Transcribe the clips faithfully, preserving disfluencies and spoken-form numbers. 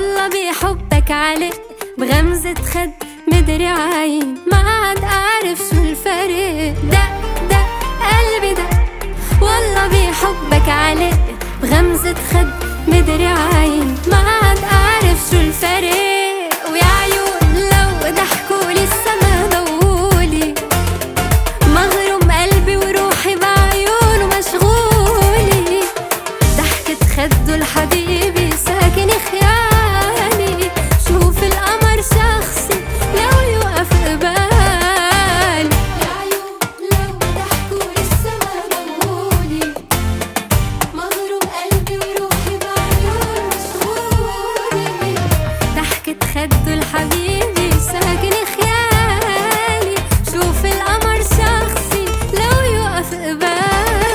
والله بحبك علق بغمزة خد مدري عين، ما عاد أعرف شو الفرق. دق دق قلبي دق، والله بحبك علق بغمزة خد مدري عين، ما عاد أعرف شو الفرق. ويا عيون لو ضحكولي السما ضوولي، مغروم قلبي وروحي بعيونه مشغولي، ضحكة خده الحبيبي ساكن خيالي، شوف القمر شخصي لو يوقف قبالي. يا عيون لو ضحكولي السما ضوولي، مغروم قلبي وروحي بعيونه مشغولي، ضحكة خده الحبيبي ساكن خيالي، شوف القمر شخصي لو يوقف قبالي.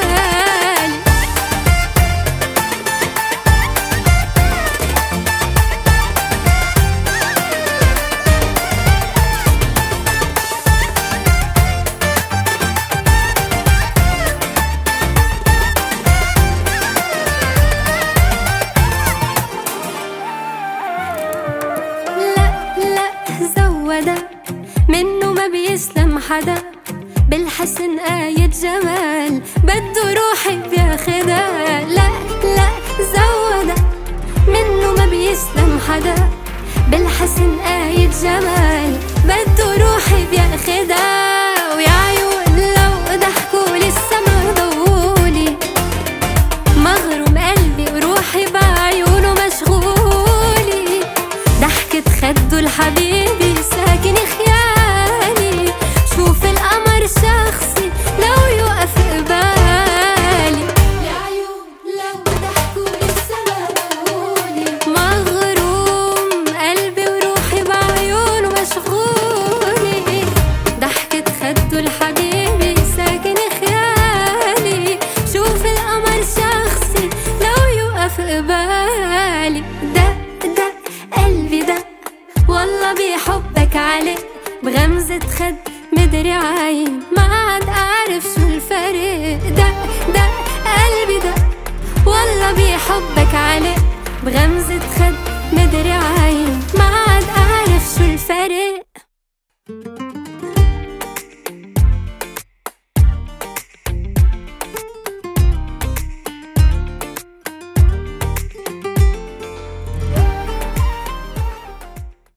منه ما بيسلم حدا، بالحسن آية جمال بده روحي بياخدها. لا لا زودا، منه ما بيسلم حدا، بالحسن آية جمال بده روحي بياخدها. ويا عيون لو ضحكولي السما ضوولي، مغروم قلبي وروحي بعيونه مشغولي، ضحكة خده الحبيبي ساكن خيالي، شوف القمر شخصي لو يوقف قبالي. يا عيون لو ضحكولي السما ضوولي، مغروم قلبي وروحي بعيونه مشغولي، ضحكة خده الحبيبي ساكن خيالي، شوف القمر شخصي لو يوقف قبالي. دق دق قلبي دق، والله بحبك علق بغمزة خد مدري عين، ما عاد أعرف شو الفرق. دق دق قلبي دق، والله بحبك علق بغمزة خد مدري عين، ما عاد أعرف شو الفرق.